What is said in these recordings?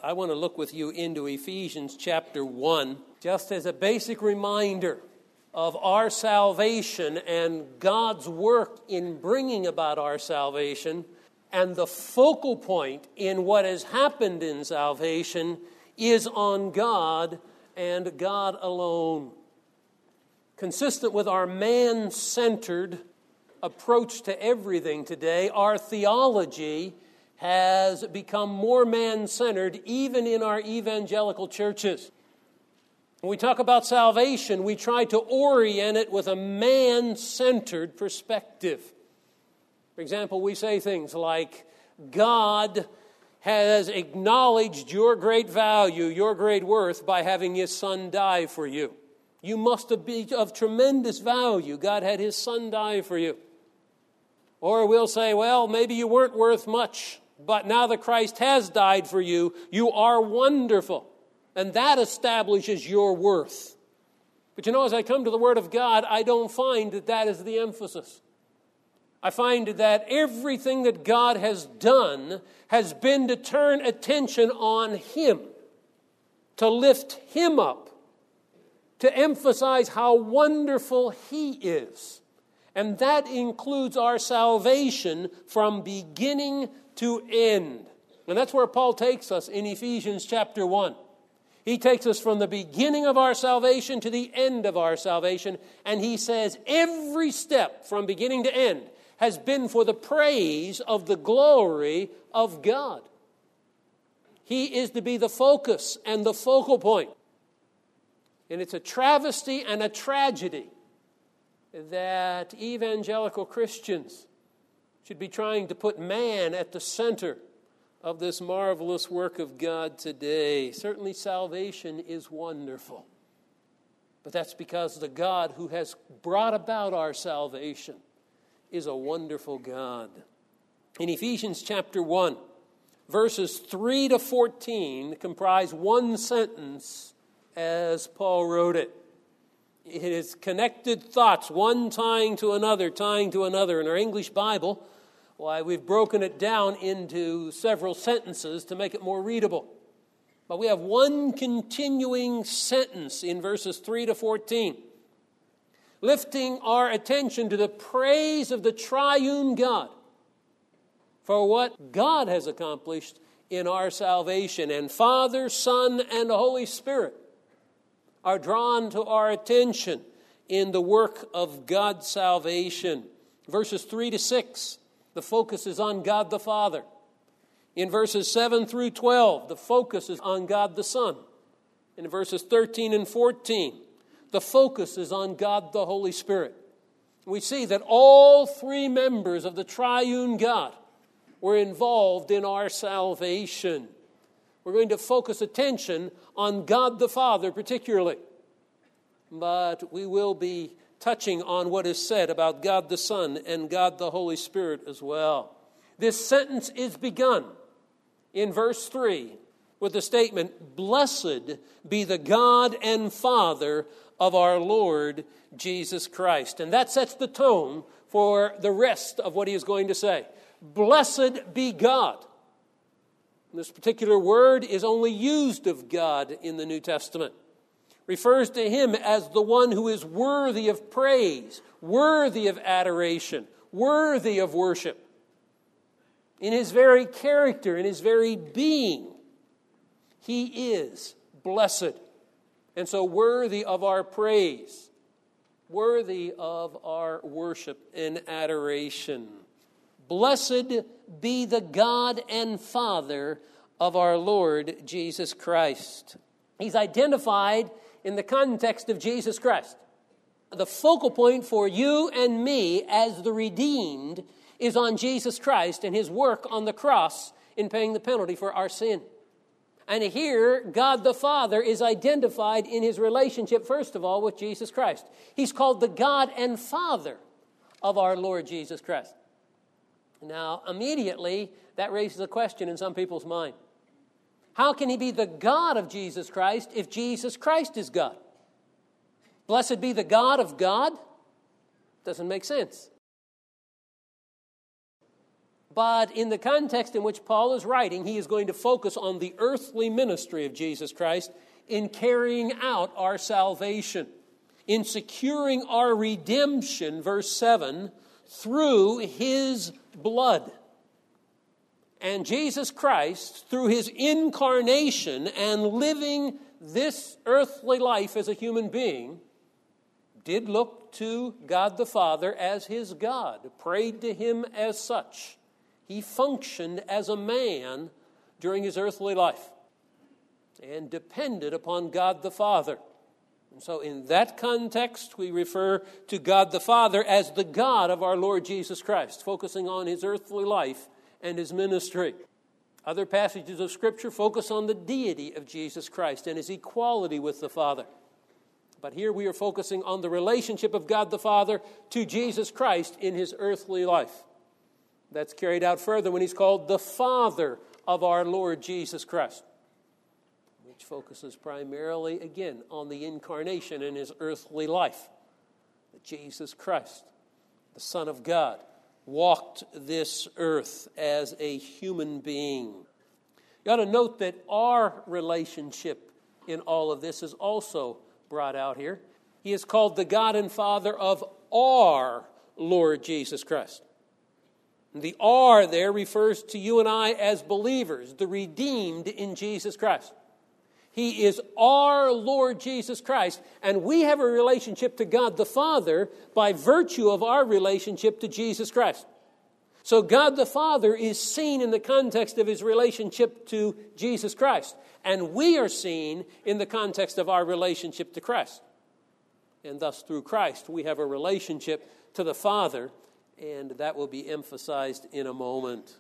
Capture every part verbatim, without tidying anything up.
I want to look with you into Ephesians chapter one, just as a basic reminder of our salvation and God's work in bringing about our salvation. And the focal point in what has happened in salvation is on God and God alone. Consistent with our man-centered approach to everything today, our theology has become more man-centered even in our evangelical churches. When we talk about salvation, we try to orient it with a man-centered perspective. For example, we say things like, God has acknowledged your great value, your great worth by having His Son die for you. You must have been of tremendous value. God had His Son die for you. Or we'll say, well, maybe you weren't worth much, but now that Christ has died for you, you are wonderful. And that establishes your worth. But you know, as I come to the Word of God, I don't find that that is the emphasis. I find that everything that God has done has been to turn attention on Him, to lift Him up, to emphasize how wonderful He is. And that includes our salvation from beginning to end. And that's where Paul takes us in Ephesians chapter one. He takes us from the beginning of our salvation to the end of our salvation. And he says every step from beginning to end has been for the praise of the glory of God. He is to be the focus and the focal point. And it's a travesty and a tragedy that evangelical Christians should be trying to put man at the center of this marvelous work of God today. Certainly salvation is wonderful. But that's because the God who has brought about our salvation is a wonderful God. In Ephesians chapter one, verses three to fourteen comprise one sentence as Paul wrote it. It is connected thoughts, one tying to another, tying to another. In our English Bible, why, we've broken it down into several sentences to make it more readable. But we have one continuing sentence in verses three to fourteen, lifting our attention to the praise of the triune God for what God has accomplished in our salvation. And Father, Son, and the Holy Spirit are drawn to our attention in the work of God's salvation. Verses three to six, the focus is on God the Father. In verses seven through twelve, the focus is on God the Son. In verses thirteen and fourteen, the focus is on God the Holy Spirit. We see that all three members of the triune God were involved in our salvation. We're going to focus attention on God the Father particularly. But we will be touching on what is said about God the Son and God the Holy Spirit as well. This sentence is begun in verse three with the statement, "Blessed be the God and Father of our Lord Jesus Christ." And that sets the tone for the rest of what he is going to say. Blessed be God. This particular word is only used of God in the New Testament. Refers to Him as the one who is worthy of praise, worthy of adoration, worthy of worship. In His very character, in His very being, He is blessed. And so worthy of our praise, worthy of our worship and adoration. Blessed be the God and Father of our Lord Jesus Christ. He's identified in the context of Jesus Christ. The focal point for you and me as the redeemed is on Jesus Christ and His work on the cross in paying the penalty for our sin. And here, God the Father is identified in His relationship, first of all, with Jesus Christ. He's called the God and Father of our Lord Jesus Christ. Now, immediately, that raises a question in some people's mind. How can He be the God of Jesus Christ if Jesus Christ is God? Blessed be the God of God? Doesn't make sense. But in the context in which Paul is writing, he is going to focus on the earthly ministry of Jesus Christ in carrying out our salvation, in securing our redemption, verse seven, through his blood. And Jesus Christ, through his incarnation and living this earthly life as a human being, did look to God the Father as his God, prayed to him as such. He functioned as a man during his earthly life and depended upon God the Father. And so in that context, we refer to God the Father as the God of our Lord Jesus Christ, focusing on his earthly life and his ministry. Other passages of Scripture focus on the deity of Jesus Christ and his equality with the Father. But here we are focusing on the relationship of God the Father to Jesus Christ in his earthly life. That's carried out further when he's called the Father of our Lord Jesus Christ, which focuses primarily, again, on the incarnation in his earthly life. That Jesus Christ, the Son of God, walked this earth as a human being. You ought to note that our relationship in all of this is also brought out here. He is called the God and Father of our Lord Jesus Christ. The "our" there refers to you and I as believers, the redeemed in Jesus Christ. He is our Lord Jesus Christ, and we have a relationship to God the Father by virtue of our relationship to Jesus Christ. So God the Father is seen in the context of his relationship to Jesus Christ, and we are seen in the context of our relationship to Christ. And thus, through Christ, we have a relationship to the Father, and that will be emphasized in a moment.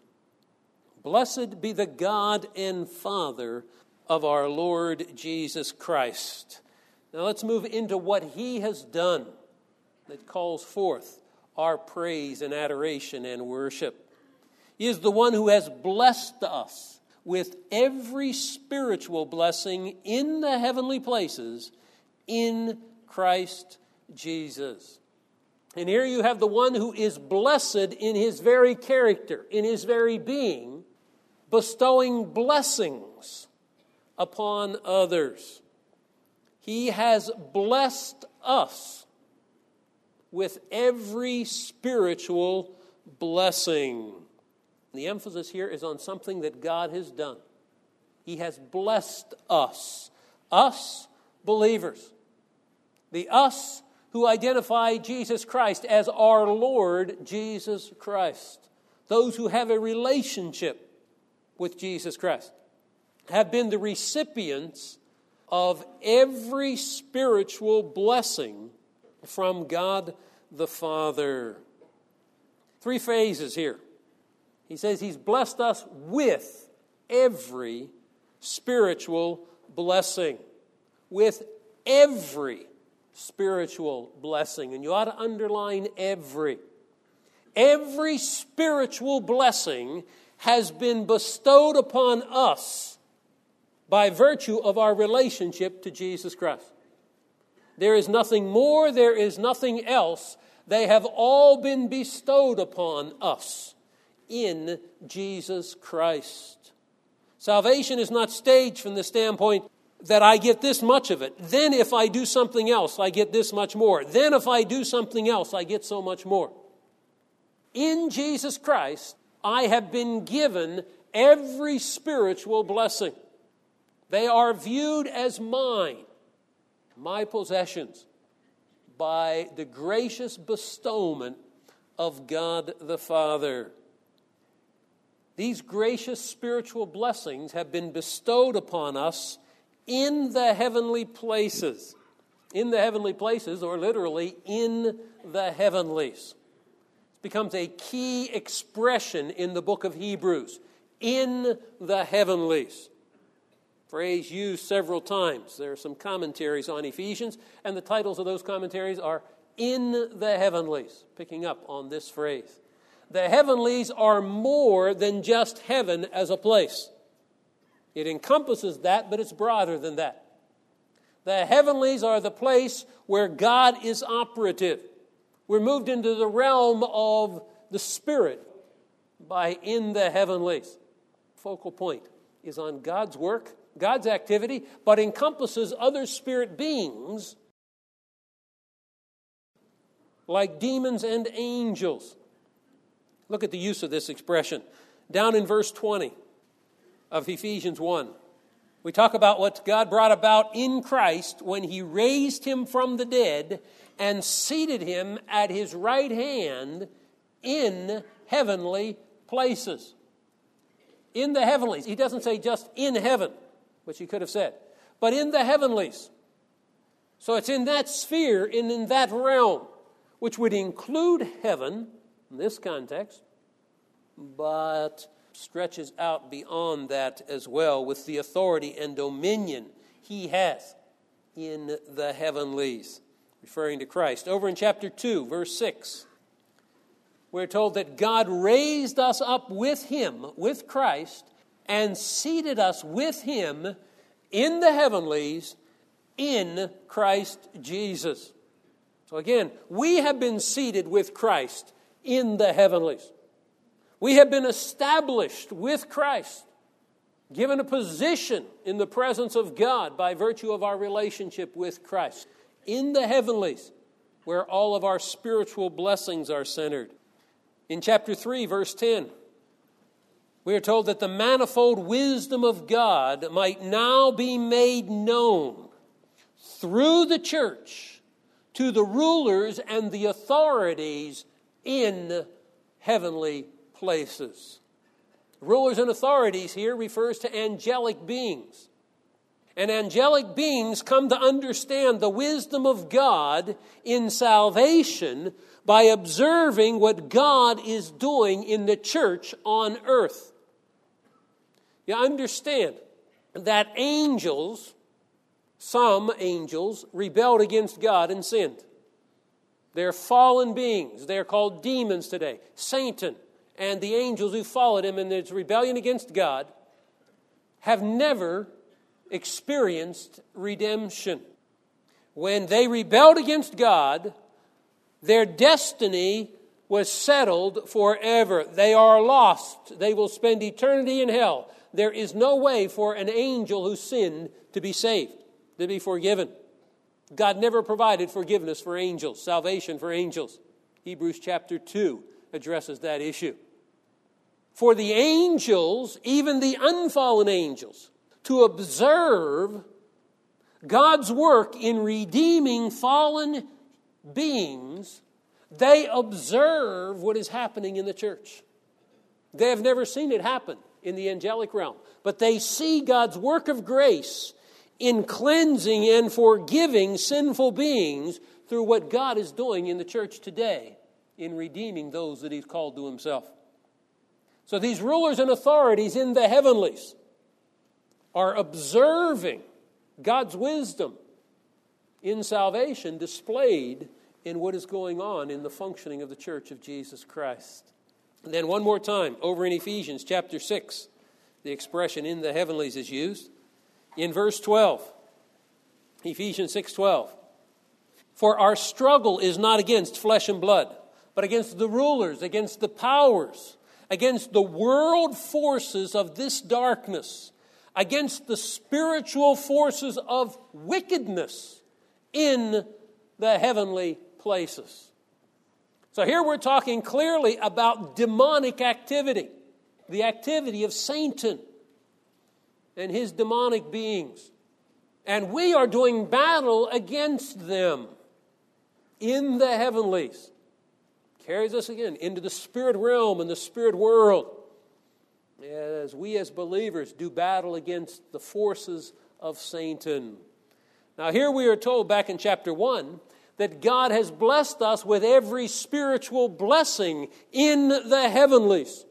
Blessed be the God and Father of our Lord Jesus Christ. Now let's move into what he has done that calls forth our praise and adoration and worship. He is the one who has blessed us with every spiritual blessing in the heavenly places in Christ Jesus. And here you have the one who is blessed in his very character, in his very being, bestowing blessings upon others. He has blessed us with every spiritual blessing. The emphasis here is on something that God has done. He has blessed us, us believers. The us who identify Jesus Christ as our Lord Jesus Christ. Those who have a relationship with Jesus Christ have been the recipients of every spiritual blessing from God the Father. Three phases here. He says he's blessed us with every spiritual blessing. With every spiritual blessing. And you ought to underline every. Every spiritual blessing has been bestowed upon us by virtue of our relationship to Jesus Christ. There is nothing more, there is nothing else. They have all been bestowed upon us in Jesus Christ. Salvation is not staged from the standpoint that I get this much of it. Then if I do something else, I get this much more. Then if I do something else, I get so much more. In Jesus Christ, I have been given every spiritual blessing. They are viewed as mine, my possessions, by the gracious bestowment of God the Father. These gracious spiritual blessings have been bestowed upon us in the heavenly places. In the heavenly places, or literally in the heavenlies. It becomes a key expression in the book of Hebrews. In the heavenlies. Phrase used several times. There are some commentaries on Ephesians, and the titles of those commentaries are In the Heavenlies, picking up on this phrase. The heavenlies are more than just heaven as a place. It encompasses that, but it's broader than that. The heavenlies are the place where God is operative. We're moved into the realm of the Spirit, by in the heavenlies. Focal point is on God's work, God's activity, but encompasses other spirit beings like demons and angels. Look at the use of this expression. Down in verse twenty of Ephesians one, we talk about what God brought about in Christ when He raised Him from the dead and seated Him at His right hand in heavenly places. In the heavenlies. He doesn't say just in heaven, which He could have said, but in the heavenlies. So it's in that sphere, and in that realm, which would include heaven in this context, but stretches out beyond that as well with the authority and dominion He has in the heavenlies, referring to Christ. Over in chapter two, verse six, we're told that God raised us up with Him, with Christ, and seated us with Him in the heavenlies in Christ Jesus. So again, we have been seated with Christ in the heavenlies. We have been established with Christ, given a position in the presence of God by virtue of our relationship with Christ in the heavenlies, where all of our spiritual blessings are centered. In chapter three, verse ten, we are told that the manifold wisdom of God might now be made known through the church to the rulers and the authorities in heavenly places. Rulers and authorities here refers to angelic beings. And angelic beings come to understand the wisdom of God in salvation by observing what God is doing in the church on earth. You understand that angels, some angels, rebelled against God and sinned. They're fallen beings. They're called demons today. Satan and the angels who followed him in his rebellion against God have never experienced redemption. When they rebelled against God, their destiny was settled forever. They are lost. They will spend eternity in hell. There is no way for an angel who sinned to be saved, to be forgiven. God never provided forgiveness for angels, salvation for angels. Hebrews chapter two addresses that issue. For the angels, even the unfallen angels, to observe God's work in redeeming fallen beings, they observe what is happening in the church. They have never seen it happen in the angelic realm, but they see God's work of grace in cleansing and forgiving sinful beings through what God is doing in the church today in redeeming those that He's called to Himself. So these rulers and authorities in the heavenlies are observing God's wisdom in salvation displayed in what is going on in the functioning of the church of Jesus Christ. And then one more time, over in Ephesians chapter six, the expression in the heavenlies is used. In verse twelve, Ephesians six twelve, for our struggle is not against flesh and blood, but against the rulers, against the powers, against the world forces of this darkness, against the spiritual forces of wickedness in the heavenly places. So here we're talking clearly about demonic activity, the activity of Satan and his demonic beings. And we are doing battle against them in the heavenlies. Carries us again into the spirit realm and the spirit world, as we as believers do battle against the forces of Satan. Now here we are told back in chapter one that God has blessed us with every spiritual blessing in the heavenlies.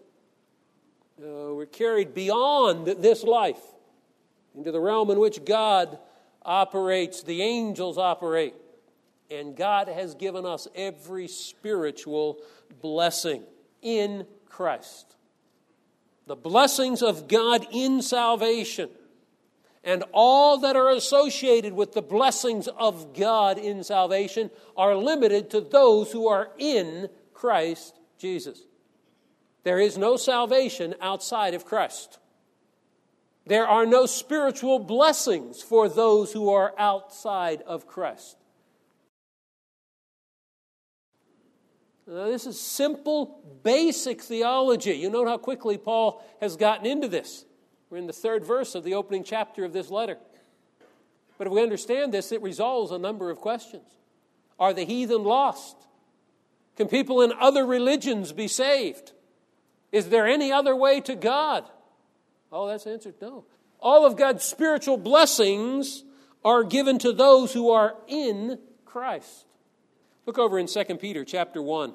Uh, we're carried beyond this life into the realm in which God operates, the angels operate. And God has given us every spiritual blessing in Christ. The blessings of God in salvation and all that are associated with the blessings of God in salvation are limited to those who are in Christ Jesus. There is no salvation outside of Christ. There are no spiritual blessings for those who are outside of Christ. Now, this is simple, basic theology. You note how quickly Paul has gotten into this. We're in the third verse of the opening chapter of this letter. But if we understand this, it resolves a number of questions. Are the heathen lost? Can people in other religions be saved? Is there any other way to God? Oh, that's answered no. All of God's spiritual blessings are given to those who are in Christ. Look over in Second Peter chapter one,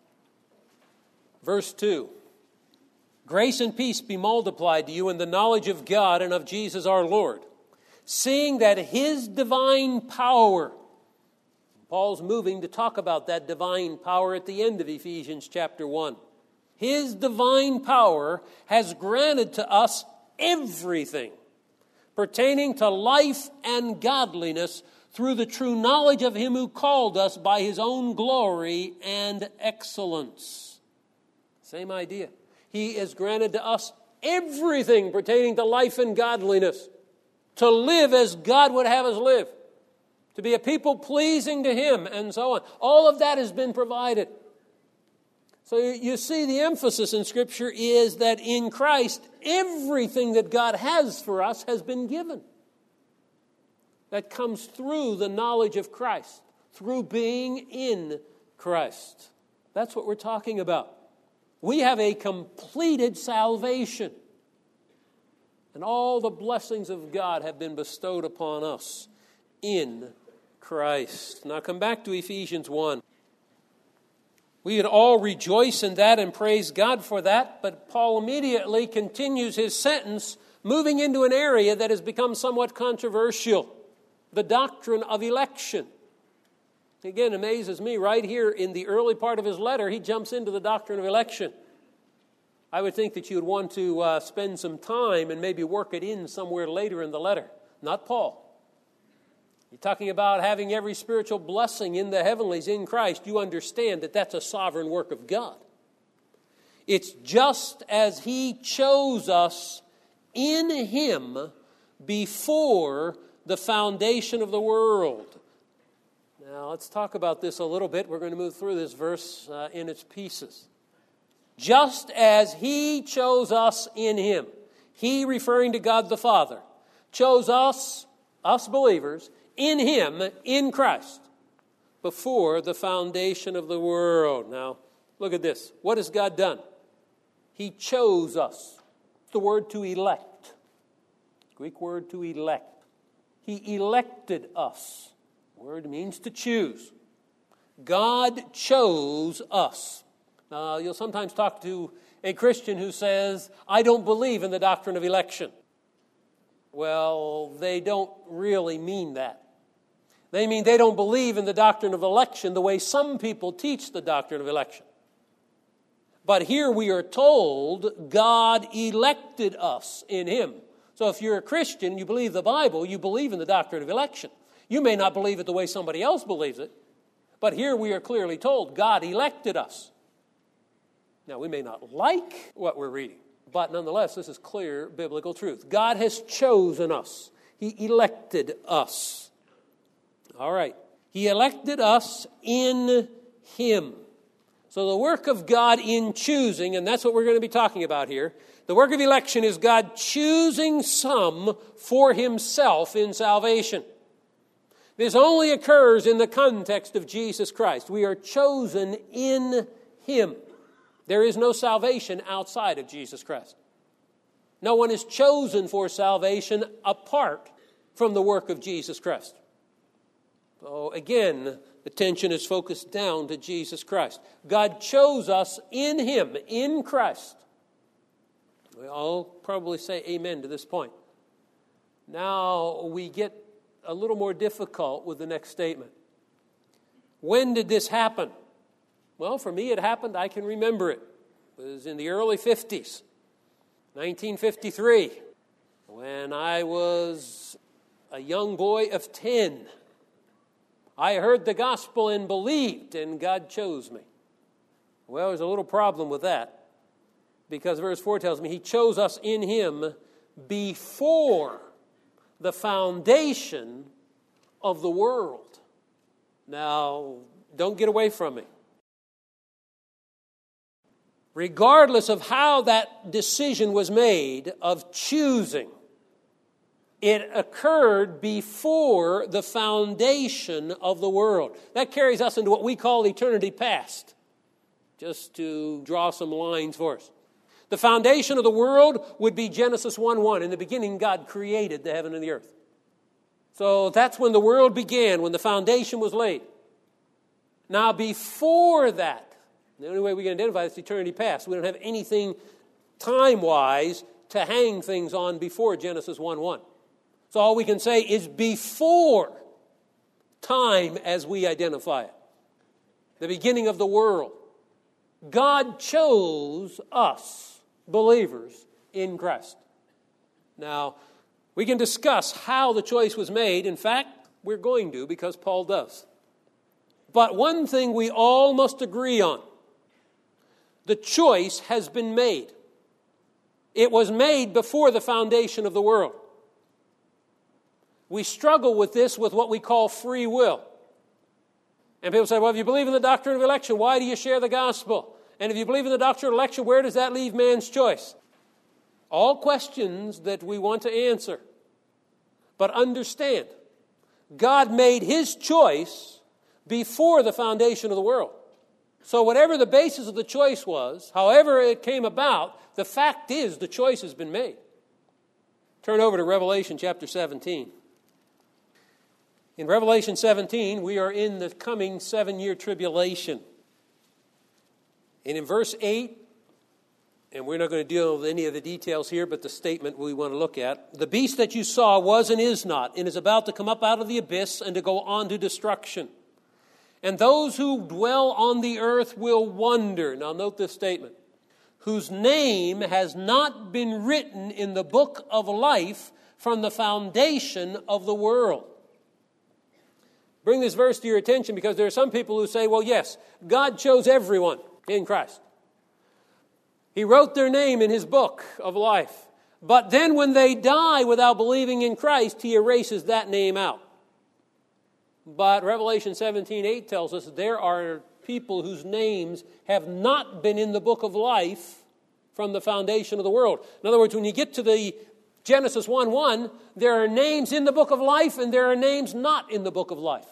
verse two. Grace and peace be multiplied to you in the knowledge of God and of Jesus our Lord, seeing that His divine power, Paul's moving to talk about that divine power at the end of Ephesians chapter one. His divine power has granted to us everything pertaining to life and godliness through the true knowledge of Him who called us by His own glory and excellence. Same idea. He has granted to us everything pertaining to life and godliness, to live as God would have us live, to be a people pleasing to Him, and so on. All of that has been provided. So you see, the emphasis in Scripture is that in Christ, everything that God has for us has been given. That comes through the knowledge of Christ, through being in Christ. That's what we're talking about. We have a completed salvation. And all the blessings of God have been bestowed upon us in Christ. Now come back to Ephesians one. We would all rejoice in that and praise God for that, but Paul immediately continues his sentence, moving into an area that has become somewhat controversial. The doctrine of election. Again, amazes me right here in the early part of his letter, he jumps into the doctrine of election. I would think that you would want to uh, spend some time and maybe work it in somewhere later in the letter. Not Paul. You're talking about having every spiritual blessing in the heavenlies in Christ. You understand that that's a sovereign work of God. It's just as He chose us in Him before the foundation of the world. Now, let's talk about this a little bit. We're going to move through this verse uh, in its pieces. Just as He chose us in Him. He, referring to God the Father, chose us, us believers, in Him, in Christ, before the foundation of the world. Now, look at this. What has God done? He chose us. It's the word to elect. Greek word to elect. He elected us. The word means to choose. God chose us. Now, you'll sometimes talk to a Christian who says, I don't believe in the doctrine of election. Well, they don't really mean that. They mean they don't believe in the doctrine of election the way some people teach the doctrine of election. But here we are told God elected us in Him. So if you're a Christian and you believe the Bible, you believe in the doctrine of election. You may not believe it the way somebody else believes it, but here we are clearly told God elected us. Now, we may not like what we're reading, but nonetheless, this is clear biblical truth. God has chosen us. He elected us. All right. He elected us in Him. So the work of God in choosing, and that's what we're going to be talking about here, the work of election is God choosing some for Himself in salvation. This only occurs in the context of Jesus Christ. We are chosen in Him. There is no salvation outside of Jesus Christ. No one is chosen for salvation apart from the work of Jesus Christ. So again, attention is focused down to Jesus Christ. God chose us in Him, in Christ. We all probably say amen to this point. Now we get a little more difficult with the next statement. When did this happen? Well, for me it happened, I can remember it. It was in the early fifties, nineteen fifty-three, when I was a young boy of ten. I heard the gospel and believed, and God chose me. Well, there's a little problem with that. Because verse four tells me he chose us in him before the foundation of the world. Now, don't get away from me. Regardless of how that decision was made of choosing, it occurred before the foundation of the world. That carries us into what we call eternity past, just to draw some lines for us. The foundation of the world would be Genesis one one. In the beginning, God created the heaven and the earth. So that's when the world began, when the foundation was laid. Now, before that, the only way we can identify is eternity past. We don't have anything time-wise to hang things on before Genesis one one. So all we can say is before time as we identify it. The beginning of the world. God chose us, believers, in Christ. Now, we can discuss how the choice was made. In fact, we're going to, because Paul does. But one thing we all must agree on. The choice has been made. It was made before the foundation of the world. We struggle with this with what we call free will. And people say, well, if you believe in the doctrine of election, why do you share the gospel? And if you believe in the doctrine of election, where does that leave man's choice? All questions that we want to answer. But understand, God made his choice before the foundation of the world. So whatever the basis of the choice was, however it came about, the fact is the choice has been made. Turn over to Revelation chapter seventeen. In Revelation seventeen, we are in the coming seven-year tribulation. And in verse eight, and we're not going to deal with any of the details here, but the statement we want to look at. The beast that you saw was and is not, and is about to come up out of the abyss and to go on to destruction. And those who dwell on the earth will wonder. Now note this statement. Whose name has not been written in the book of life from the foundation of the world. Bring this verse to your attention because there are some people who say, well, yes, God chose everyone in Christ. He wrote their name in his book of life. But then when they die without believing in Christ, he erases that name out. But Revelation seventeen eight tells us there are people whose names have not been in the book of life from the foundation of the world. In other words, when you get to the Genesis one one, there are names in the book of life and there are names not in the book of life.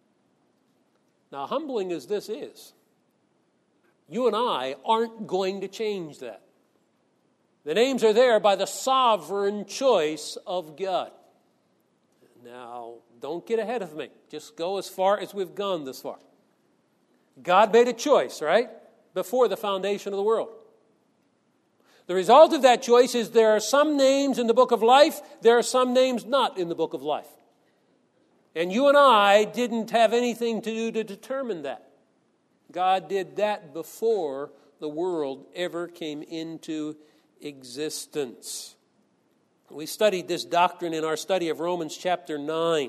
Now, humbling as this is, you and I aren't going to change that. The names are there by the sovereign choice of God. Now, don't get ahead of me. Just go as far as we've gone this far. God made a choice, right? Before the foundation of the world. The result of that choice is there are some names in the book of life, there are some names not in the book of life. And you and I didn't have anything to do to determine that. God did that before the world ever came into existence. We studied this doctrine in our study of Romans chapter nine.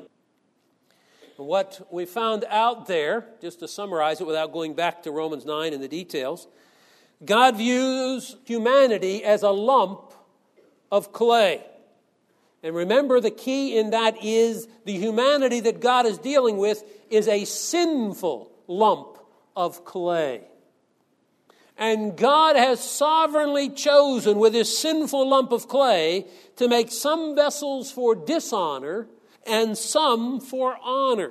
What we found out there, just to summarize it without going back to Romans nine and the details, God views humanity as a lump of clay. And remember, the key in that is the humanity that God is dealing with is a sinful lump of clay. And God has sovereignly chosen with his sinful lump of clay to make some vessels for dishonor and some for honor.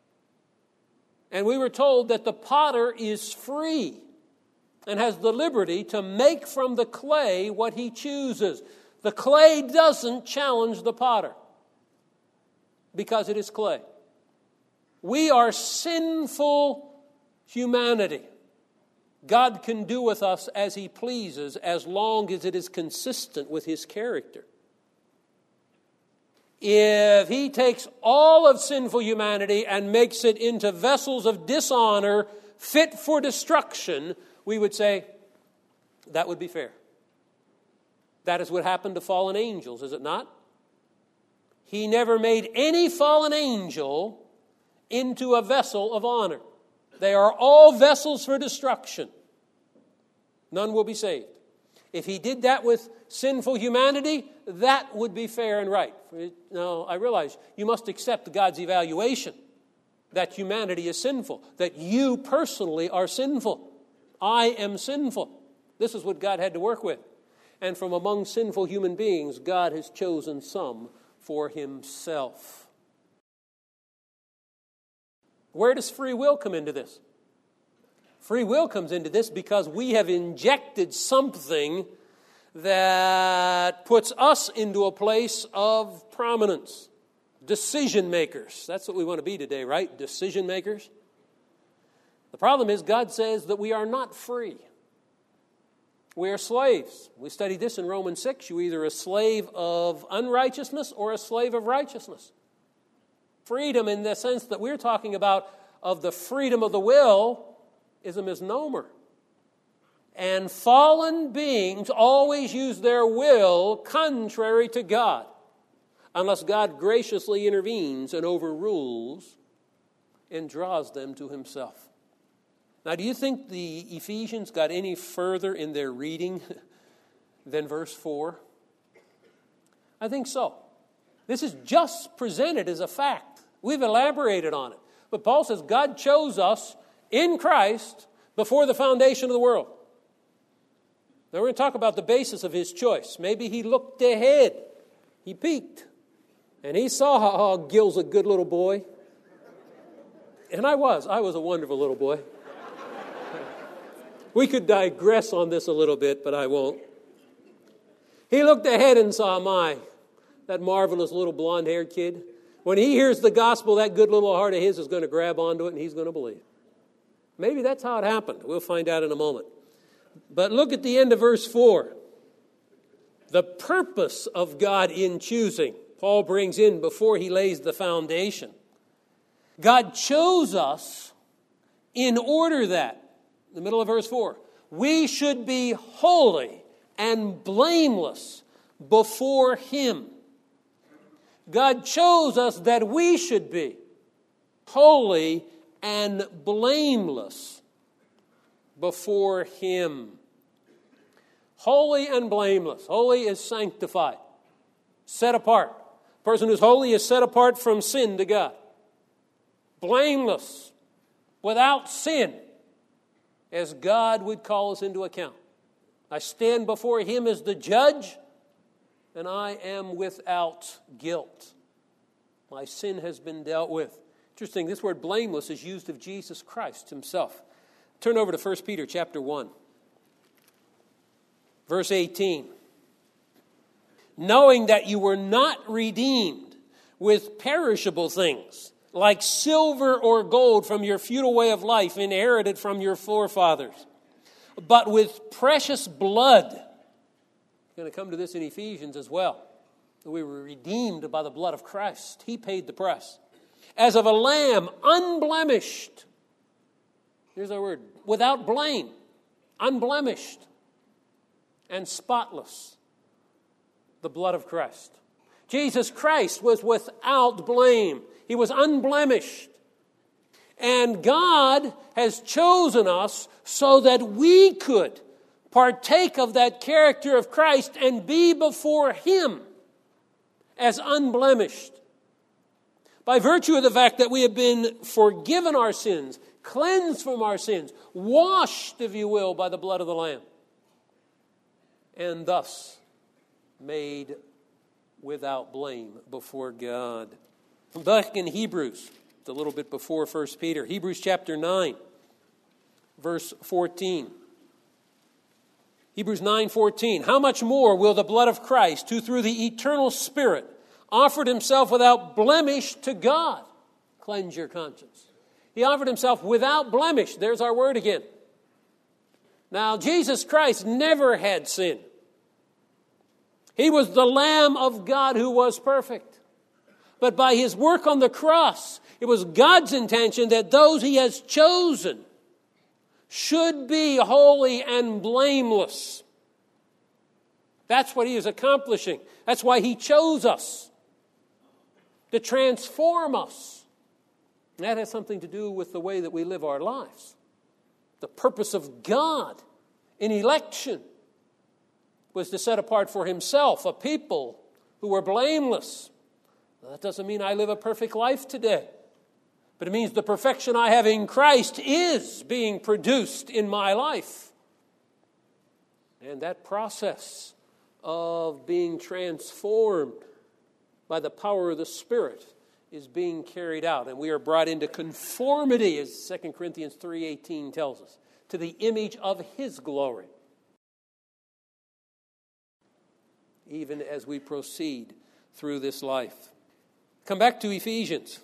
And we were told that the potter is free and has the liberty to make from the clay what he chooses. The clay doesn't challenge the potter because it is clay. We are sinful humanity. God can do with us as he pleases as long as it is consistent with his character. If he takes all of sinful humanity and makes it into vessels of dishonor fit for destruction, we would say that would be fair. That is what happened to fallen angels, is it not? He never made any fallen angel into a vessel of honor. They are all vessels for destruction. None will be saved. If he did that with sinful humanity, that would be fair and right. Now, I realize you must accept God's evaluation that humanity is sinful, that you personally are sinful. I am sinful. This is what God had to work with. And from among sinful human beings, God has chosen some for himself. Where does free will come into this? Free will comes into this because we have injected something that puts us into a place of prominence. Decision makers. That's what we want to be today, right? Decision makers. The problem is God says that we are not free. We are slaves. We studied this in Romans six. You're either a slave of unrighteousness or a slave of righteousness. Freedom in the sense that we're talking about of the freedom of the will is a misnomer. And fallen beings always use their will contrary to God, unless God graciously intervenes and overrules and draws them to himself. Now, do you think the Ephesians got any further in their reading than verse four? I think so. This is just presented as a fact. We've elaborated on it. But Paul says God chose us in Christ before the foundation of the world. Now we're going to talk about the basis of his choice. Maybe he looked ahead. He peeked. And he saw how, oh, Gil's a good little boy. And I was. I was a wonderful little boy. We could digress on this a little bit, but I won't. He looked ahead and saw, my, that marvelous little blonde-haired kid. When he hears the gospel, that good little heart of his is going to grab onto it and he's going to believe. Maybe that's how it happened. We'll find out in a moment. But look at the end of verse four. The purpose of God in choosing. Paul brings in before he lays the foundation. God chose us in order that, in the middle of verse four, we should be holy and blameless before him. God chose us that we should be holy and blameless before him. Holy and blameless. Holy is sanctified, set apart. A person who's holy is set apart from sin to God. Blameless, without sin, as God would call us into account. I stand before him as the judge, and I am without guilt. My sin has been dealt with. Interesting, this word blameless is used of Jesus Christ himself. Turn over to First Peter chapter one. Verse eighteen. Knowing that you were not redeemed with perishable things, like silver or gold from your futile way of life inherited from your forefathers, but with precious blood. We're going to come to this in Ephesians as well. We were redeemed by the blood of Christ. He paid the price. As of a lamb, unblemished. Here's our word. Without blame, unblemished, and spotless. The blood of Christ. Jesus Christ was without blame. He was unblemished. And God has chosen us so that we could partake of that character of Christ and be before him as unblemished. By virtue of the fact that we have been forgiven our sins, cleansed from our sins, washed, if you will, by the blood of the Lamb, and thus made without blame before God. Back in Hebrews, it's a little bit before First Peter, Hebrews chapter nine, verse fourteen. Hebrews nine fourteen. How much more will the blood of Christ, who through the eternal Spirit offered himself without blemish to God, cleanse your conscience? He offered himself without blemish. There's our word again. Now, Jesus Christ never had sin. He was the Lamb of God who was perfect. But by his work on the cross, it was God's intention that those he has chosen should be holy and blameless. That's what he is accomplishing. That's why he chose us, to transform us. And that has something to do with the way that we live our lives. The purpose of God in election was to set apart for himself a people who were blameless. Now, that doesn't mean I live a perfect life today. But it means the perfection I have in Christ is being produced in my life. And that process of being transformed by the power of the Spirit is being carried out. And we are brought into conformity, as Second Corinthians three eighteen tells us, to the image of His glory. Even as we proceed through this life. Come back to Ephesians.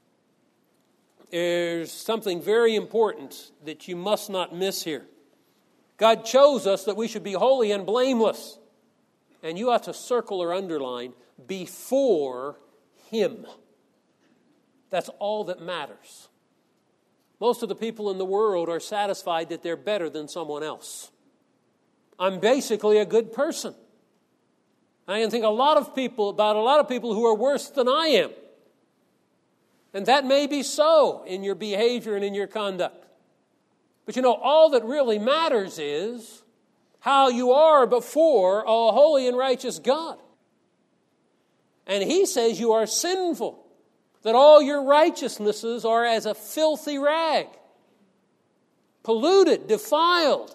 There's something very important that you must not miss here. God chose us that we should be holy and blameless. And you ought to circle or underline, before Him. That's all that matters. Most of the people in the world are satisfied that they're better than someone else. I'm basically a good person. I can think a lot of people about a lot of people who are worse than I am. And that may be so in your behavior and in your conduct. But you know, all that really matters is how you are before a holy and righteous God. And He says you are sinful, that all your righteousnesses are as a filthy rag, polluted, defiled.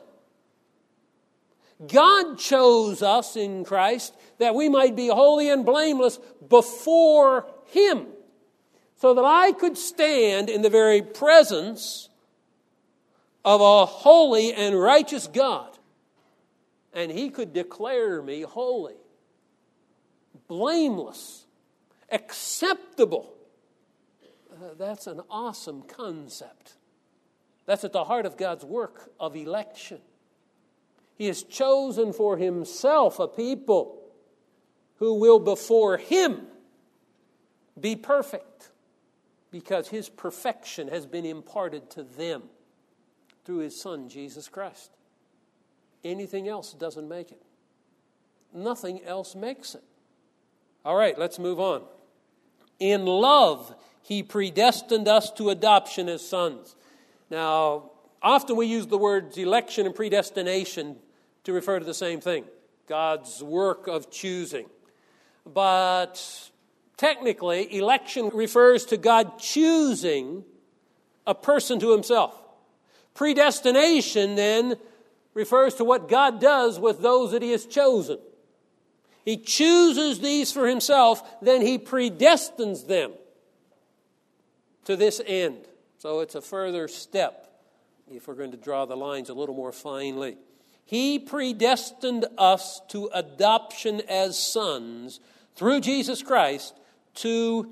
God chose us in Christ that we might be holy and blameless before Him, so that I could stand in the very presence of a holy and righteous God, and He could declare me holy, blameless, acceptable. Uh, that's an awesome concept. That's at the heart of God's work of election. He has chosen for Himself a people who will before Him be perfect, because His perfection has been imparted to them through His Son, Jesus Christ. Anything else doesn't make it. Nothing else makes it. All right, let's move on. In love, He predestined us to adoption as sons. Now, often we use the words election and predestination to refer to the same thing, God's work of choosing. But technically, election refers to God choosing a person to Himself. Predestination, then, refers to what God does with those that He has chosen. He chooses these for Himself, then He predestines them to this end. So it's a further step, if we're going to draw the lines a little more finely. He predestined us to adoption as sons through Jesus Christ to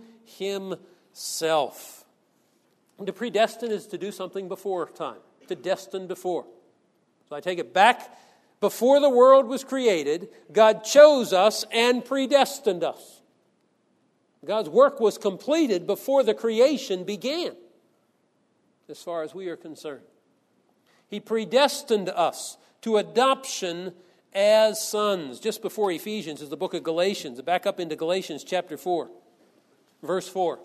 Himself. And to predestine is to do something before time, to destine before. So I take it back. Before the world was created, God chose us and predestined us. God's work was completed before the creation began, as far as we are concerned. He predestined us to adoption as sons. Just before Ephesians is the book of Galatians. Back up into Galatians chapter four, verse four.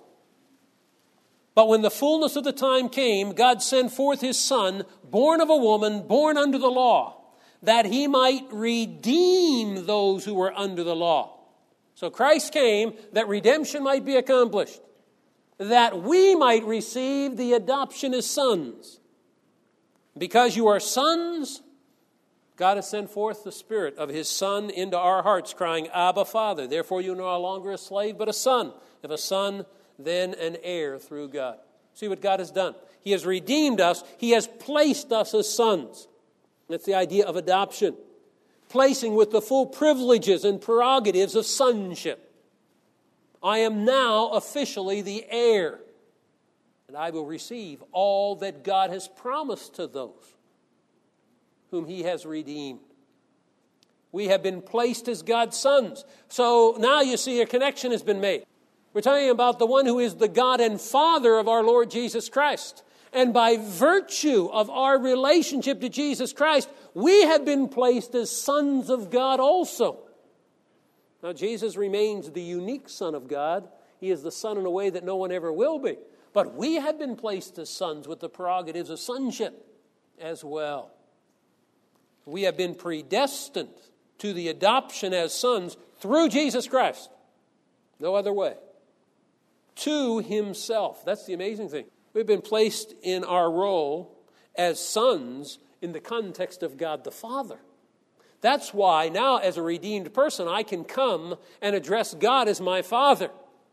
But when the fullness of the time came, God sent forth His Son, born of a woman, born under the law, that He might redeem those who were under the law. So Christ came that redemption might be accomplished, that we might receive the adoption as sons. Because you are sons, God has sent forth the Spirit of His Son into our hearts, crying, Abba, Father. Therefore you are no longer a slave, but a son. If a son, then an heir through God. See what God has done. He has redeemed us. He has placed us as sons. That's the idea of adoption. Placing with the full privileges and prerogatives of sonship. I am now officially the heir. And I will receive all that God has promised to those whom He has redeemed. We have been placed as God's sons. So now you see a connection has been made. We're talking about the one who is the God and Father of our Lord Jesus Christ. And by virtue of our relationship to Jesus Christ, we have been placed as sons of God also. Now, Jesus remains the unique Son of God. He is the Son in a way that no one ever will be. But we have been placed as sons with the prerogatives of sonship as well. We have been predestined to the adoption as sons through Jesus Christ. No other way. To himself. That's the amazing thing. We've been placed in our role as sons in the context of God the Father. That's why now as a redeemed person I can come and address God as my Father.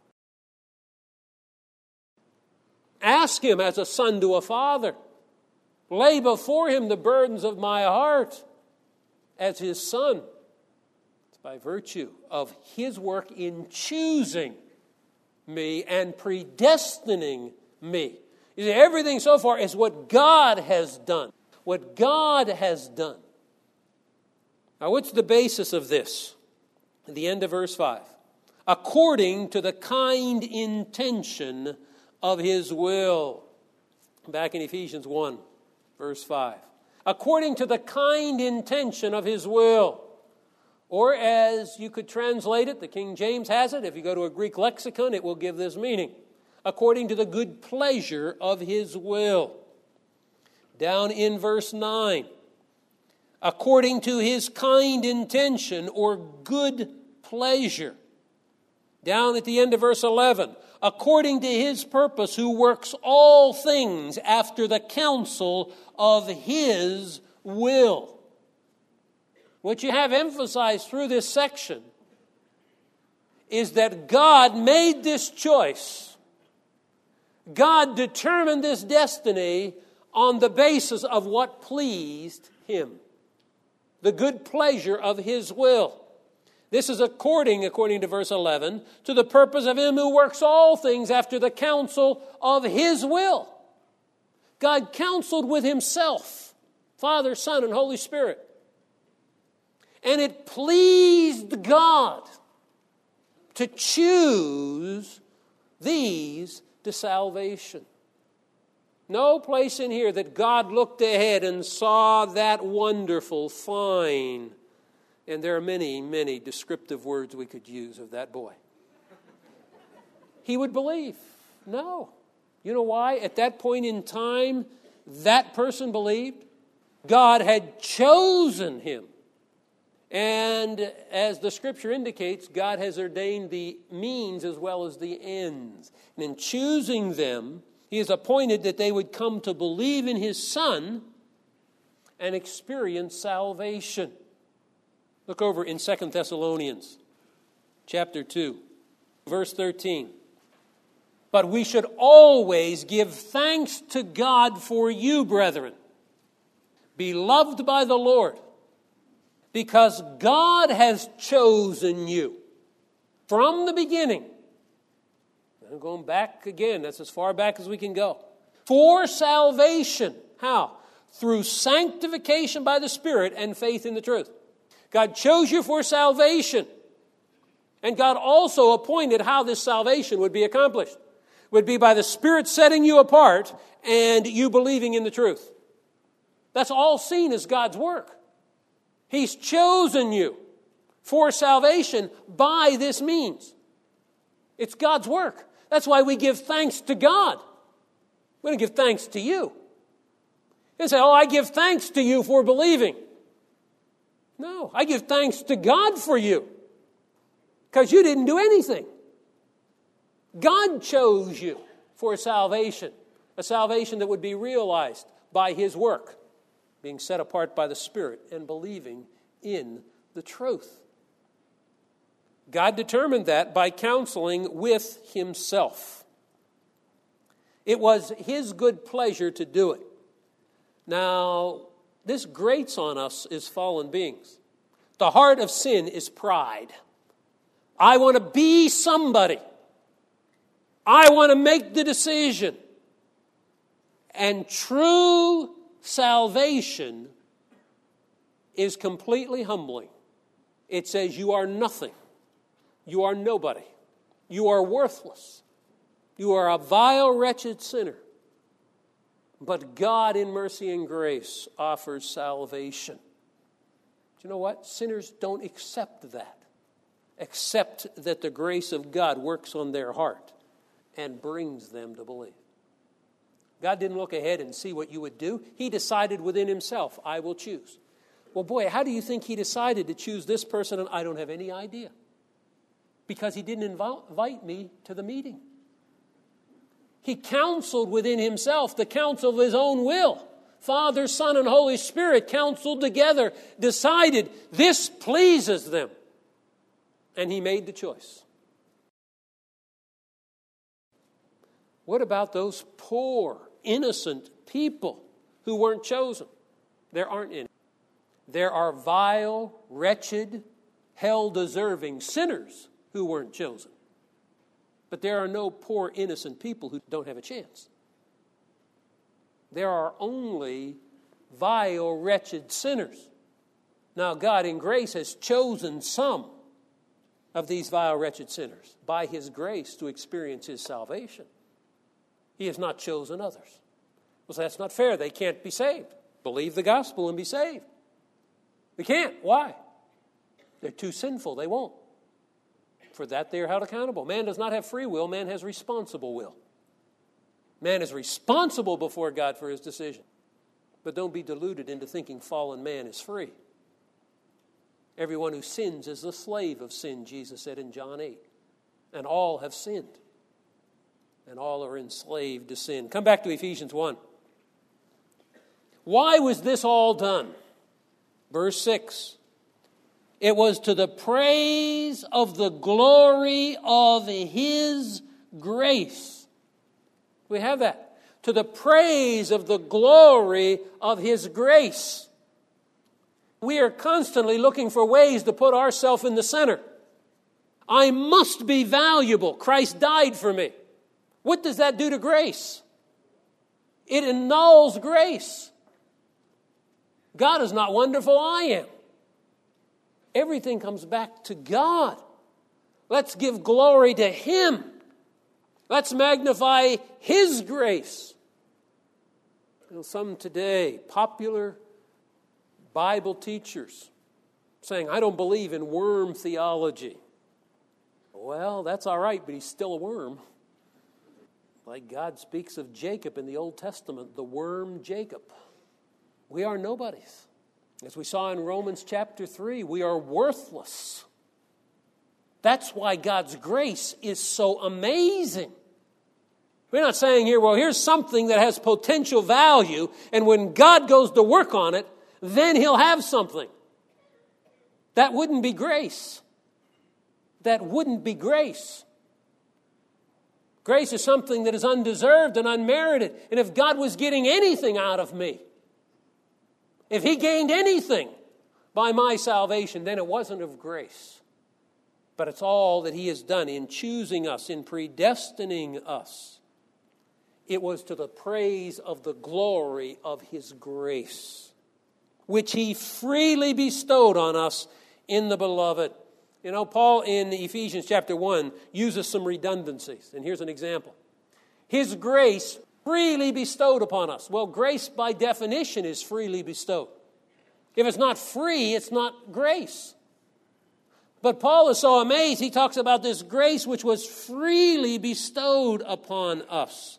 Ask him as a son to a father. Lay before him the burdens of my heart as his son. It's by virtue of his work in choosing me and predestining me. You see, everything so far is what God has done. What God has done. Now, what's the basis of this? At the end of verse five. According to the kind intention of his will. Back in Ephesians one, verse five. According to the kind intention of his will. Or as you could translate it, the King James has it. If you go to a Greek lexicon, it will give this meaning. According to the good pleasure of his will. Down in verse nine. According to his kind intention or good pleasure. Down at the end of verse eleven. According to his purpose, who works all things after the counsel of his will. What you have emphasized through this section is that God made this choice. God determined this destiny on the basis of what pleased him. The good pleasure of his will. This is according, according to verse eleven, to the purpose of him who works all things after the counsel of his will. God counseled with himself, Father, Son, and Holy Spirit. And it pleased God to choose these to salvation. No place in here that God looked ahead and saw that wonderful, fine. And there are many, many descriptive words we could use of that boy. He would believe. No. You know why? At that point in time, that person believed. God had chosen him. And as the Scripture indicates, God has ordained the means as well as the ends. And in choosing them, he has appointed that they would come to believe in his Son and experience salvation. Look over in Second Thessalonians chapter two, verse thirteen. But we should always give thanks to God for you, brethren, beloved by the Lord, because God has chosen you from the beginning. I'm going back again. That's as far back as we can go. For salvation. How? Through sanctification by the Spirit and faith in the truth. God chose you for salvation. And God also appointed how this salvation would be accomplished. It would be by the Spirit setting you apart and you believing in the truth. That's all seen as God's work. He's chosen you for salvation by this means. It's God's work. That's why we give thanks to God. We don't give thanks to you. You say, oh, I give thanks to you for believing. No, I give thanks to God for you. Because you didn't do anything. God chose you for salvation. A salvation that would be realized by his work. Being set apart by the Spirit and believing in the truth. God determined that by counseling with himself. It was his good pleasure to do it. Now, this grates on us as fallen beings. The heart of sin is pride. I want to be somebody. I want to make the decision. And true salvation is completely humbling. It says you are nothing. You are nobody. You are worthless. You are a vile, wretched sinner. But God, in mercy and grace, offers salvation. Do you know what? Sinners don't accept that. Accept that the grace of God works on their heart and brings them to believe. God didn't look ahead and see what you would do. He decided within himself, I will choose. Well, boy, how do you think he decided to choose this person? And I don't have any idea. Because he didn't invite me to the meeting. He counseled within himself the counsel of his own will. Father, Son, and Holy Spirit counseled together, decided this pleases them. And he made the choice. What about those poor, innocent people who weren't chosen? There aren't any. There are vile, wretched, hell-deserving sinners who weren't chosen. But there are no poor, innocent people who don't have a chance. There are only vile, wretched sinners. Now, God in grace has chosen some of these vile, wretched sinners by His grace to experience His salvation. He has not chosen others. Well, so that's not fair. They can't be saved. Believe the gospel and be saved. They can't. Why? They're too sinful. They won't. For that they are held accountable. Man does not have free will. Man has responsible will. Man is responsible before God for his decision. But don't be deluded into thinking fallen man is free. Everyone who sins is the slave of sin, Jesus said in John eight. And all have sinned. And all are enslaved to sin. Come back to Ephesians one. Why was this all done? Verse six. It was to the praise of the glory of His grace. We have that. To the praise of the glory of His grace. We are constantly looking for ways to put ourselves in the center. I must be valuable. Christ died for me. What does that do to grace? It annuls grace. God is not wonderful, I am. Everything comes back to God. Let's give glory to Him. Let's magnify His grace. You know, some today, popular Bible teachers saying, I don't believe in worm theology. Well, that's all right, but he's still a worm. Like God speaks of Jacob in the Old Testament, the worm Jacob. We are nobodies. As we saw in Romans chapter three, we are worthless. That's why God's grace is so amazing. We're not saying here, well, here's something that has potential value, and when God goes to work on it, then He'll have something. That wouldn't be grace. That wouldn't be grace. Grace is something that is undeserved and unmerited. And if God was getting anything out of me, if He gained anything by my salvation, then it wasn't of grace. But it's all that He has done in choosing us, in predestining us. It was to the praise of the glory of His grace, which He freely bestowed on us in the Beloved. You know, Paul in Ephesians chapter one uses some redundancies. And here's an example. His grace freely bestowed upon us. Well, grace by definition is freely bestowed. If it's not free, it's not grace. But Paul is so amazed, he talks about this grace which was freely bestowed upon us.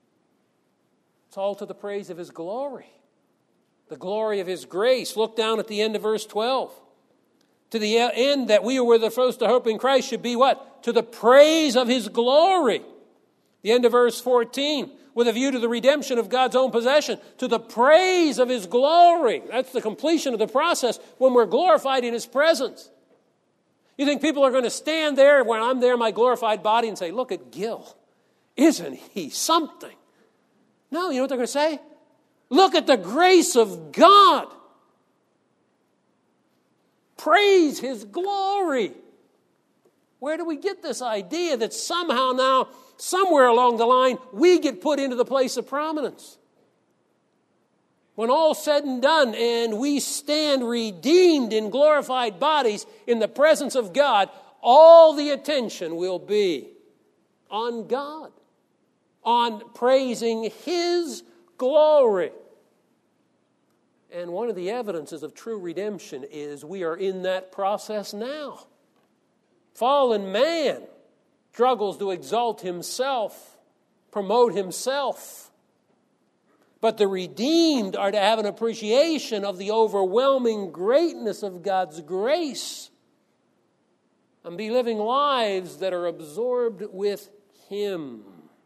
It's all to the praise of His glory. The glory of His grace. Look down at the end of verse twelve. To the end that we who were the first to hope in Christ should be what? To the praise of His glory. The end of verse fourteen. With a view to the redemption of God's own possession. To the praise of His glory. That's the completion of the process when we're glorified in His presence. You think people are going to stand there when I'm there in my glorified body and say, look at Gil. Isn't he something? No, you know what they're going to say? Look at the grace of God. Praise His glory. Where do we get this idea that somehow now, somewhere along the line, we get put into the place of prominence? When all's said and done and we stand redeemed in glorified bodies in the presence of God, all the attention will be on God, on praising His glory. And one of the evidences of true redemption is we are in that process now. Fallen man struggles to exalt himself, promote himself. But the redeemed are to have an appreciation of the overwhelming greatness of God's grace and be living lives that are absorbed with Him.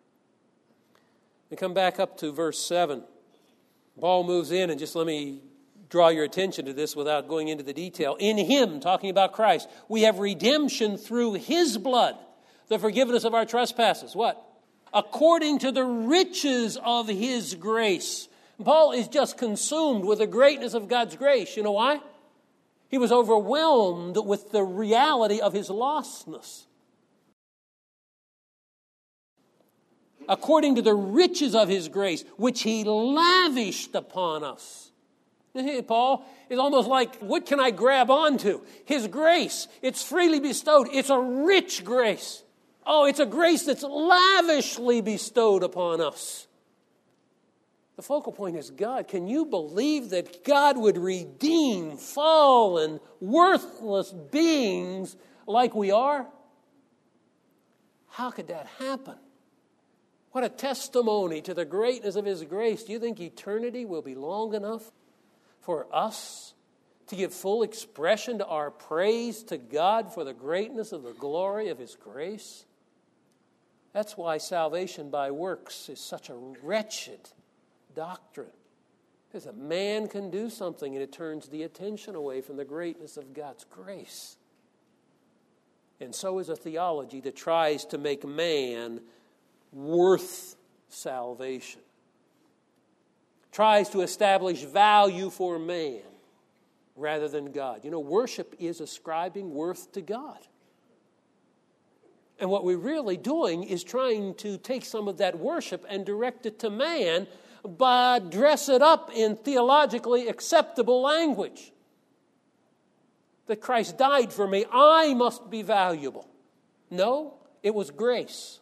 We come back up to verse seven. Paul moves in, and just let me draw your attention to this without going into the detail. In Him, talking about Christ, we have redemption through His blood, the forgiveness of our trespasses. What? According to the riches of His grace. Paul is just consumed with the greatness of God's grace. You know why? He was overwhelmed with the reality of his lostness. According to the riches of His grace, which He lavished upon us. Hey, Paul, it's almost like, what can I grab onto? His grace. It's freely bestowed. It's a rich grace. Oh, it's a grace that's lavishly bestowed upon us. The focal point is God. Can you believe that God would redeem fallen, worthless beings like we are? How could that happen? What a testimony to the greatness of His grace. Do you think eternity will be long enough for us to give full expression to our praise to God for the greatness of the glory of His grace? That's why salvation by works is such a wretched doctrine. Because a man can do something and it turns the attention away from the greatness of God's grace. And so is a theology that tries to make man worth salvation. Tries to establish value for man rather than God. You know, worship is ascribing worth to God. And what we're really doing is trying to take some of that worship and direct it to man, but dress it up in theologically acceptable language. That Christ died for me, I must be valuable. No, it was grace.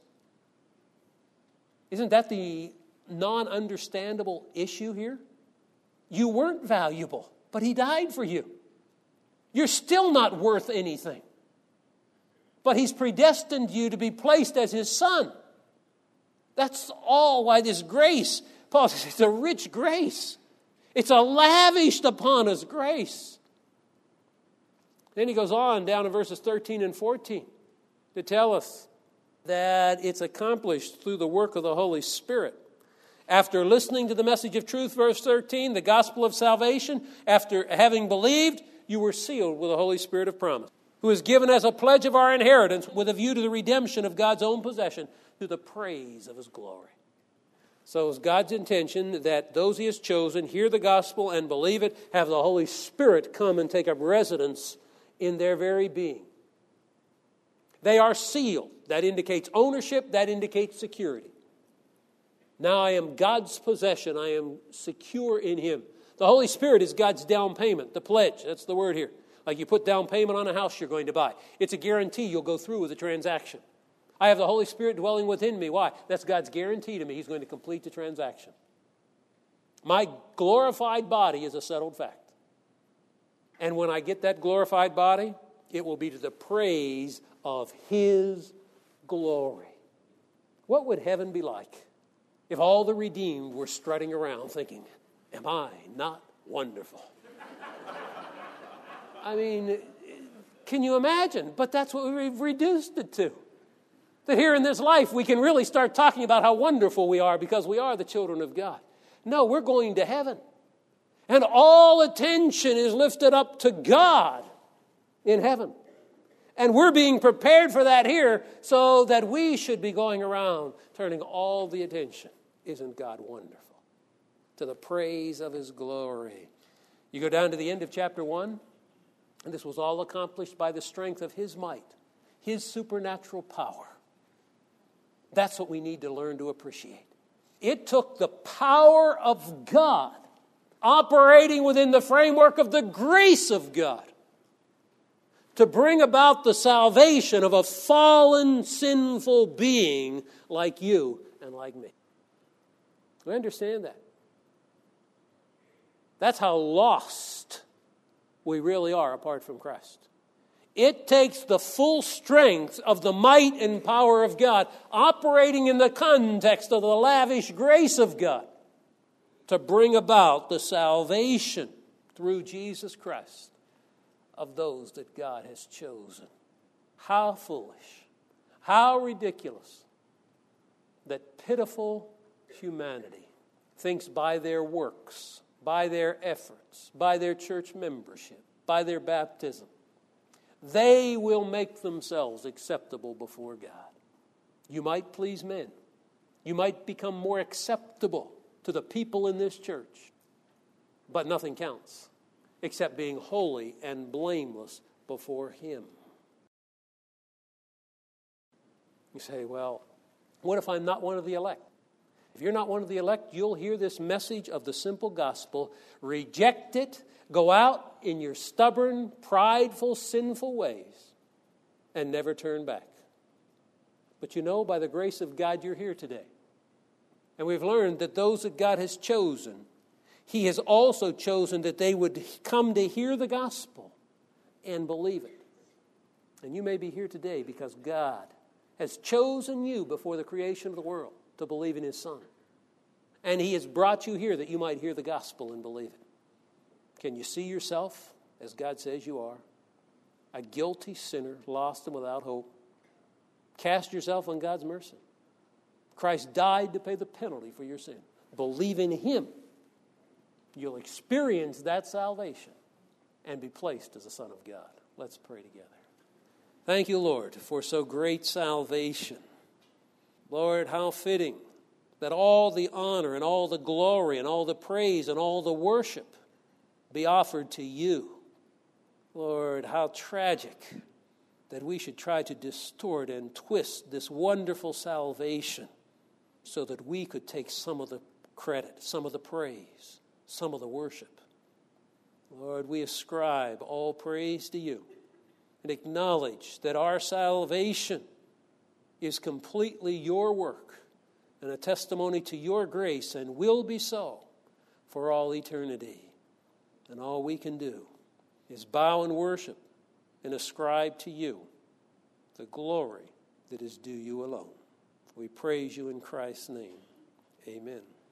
Isn't that the non-understandable issue here? You weren't valuable, but He died for you. You're still not worth anything. But He's predestined you to be placed as His son. That's all why this grace, Paul says, it's a rich grace. It's a lavished upon us grace. Then he goes on down in verses thirteen and fourteen to tell us that it's accomplished through the work of the Holy Spirit. After listening to the message of truth, verse thirteen, the gospel of salvation, after having believed, you were sealed with the Holy Spirit of promise, who is given as a pledge of our inheritance with a view to the redemption of God's own possession to the praise of His glory. So it's God's intention that those He has chosen hear the gospel and believe it, have the Holy Spirit come and take up residence in their very being. They are sealed. That indicates ownership. That indicates security. Now I am God's possession. I am secure in Him. The Holy Spirit is God's down payment, the pledge. That's the word here. Like you put down payment on a house you're going to buy. It's a guarantee you'll go through with the transaction. I have the Holy Spirit dwelling within me. Why? That's God's guarantee to me. He's going to complete the transaction. My glorified body is a settled fact. And when I get that glorified body, it will be to the praise of His glory. What would heaven be like if all the redeemed were strutting around thinking, am I not wonderful? I mean, can you imagine? But that's what we've reduced it to. That here in this life, we can really start talking about how wonderful we are because we are the children of God. No, we're going to heaven. And all attention is lifted up to God in heaven. And we're being prepared for that here so that we should be going around turning all the attention. Isn't God wonderful? To the praise of His glory. You go down to the end of chapter one, and this was all accomplished by the strength of His might, His supernatural power. That's what we need to learn to appreciate. It took the power of God operating within the framework of the grace of God to bring about the salvation of a fallen, sinful being like you and like me. We understand that. That's how lost we really are apart from Christ. It takes the full strength of the might and power of God operating in the context of the lavish grace of God to bring about the salvation through Jesus Christ of those that God has chosen. How foolish, how ridiculous that pitiful humanity thinks by their works, by their efforts, by their church membership, by their baptism, they will make themselves acceptable before God. You might please men. You might become more acceptable to the people in this church. But nothing counts except being holy and blameless before Him. You say, well, what if I'm not one of the elect? If you're not one of the elect, you'll hear this message of the simple gospel, reject it, go out in your stubborn, prideful, sinful ways, and never turn back. But you know, by the grace of God, you're here today. And we've learned that those that God has chosen, He has also chosen that they would come to hear the gospel and believe it. And you may be here today because God has chosen you before the creation of the world to believe in His Son. And He has brought you here that you might hear the gospel and believe it. Can you see yourself, as God says you are, a guilty sinner, lost and without hope? Cast yourself on God's mercy. Christ died to pay the penalty for your sin. Believe in Him. You'll experience that salvation and be placed as a son of God. Let's pray together. Thank you, Lord, for so great salvation. Lord, how fitting that all the honor and all the glory and all the praise and all the worship be offered to you. Lord, how tragic that we should try to distort and twist this wonderful salvation so that we could take some of the credit, some of the praise, some of the worship. Lord, we ascribe all praise to you and acknowledge that our salvation is completely your work and a testimony to your grace and will be so for all eternity. And all we can do is bow and worship and ascribe to you the glory that is due you alone. We praise you in Christ's name. Amen.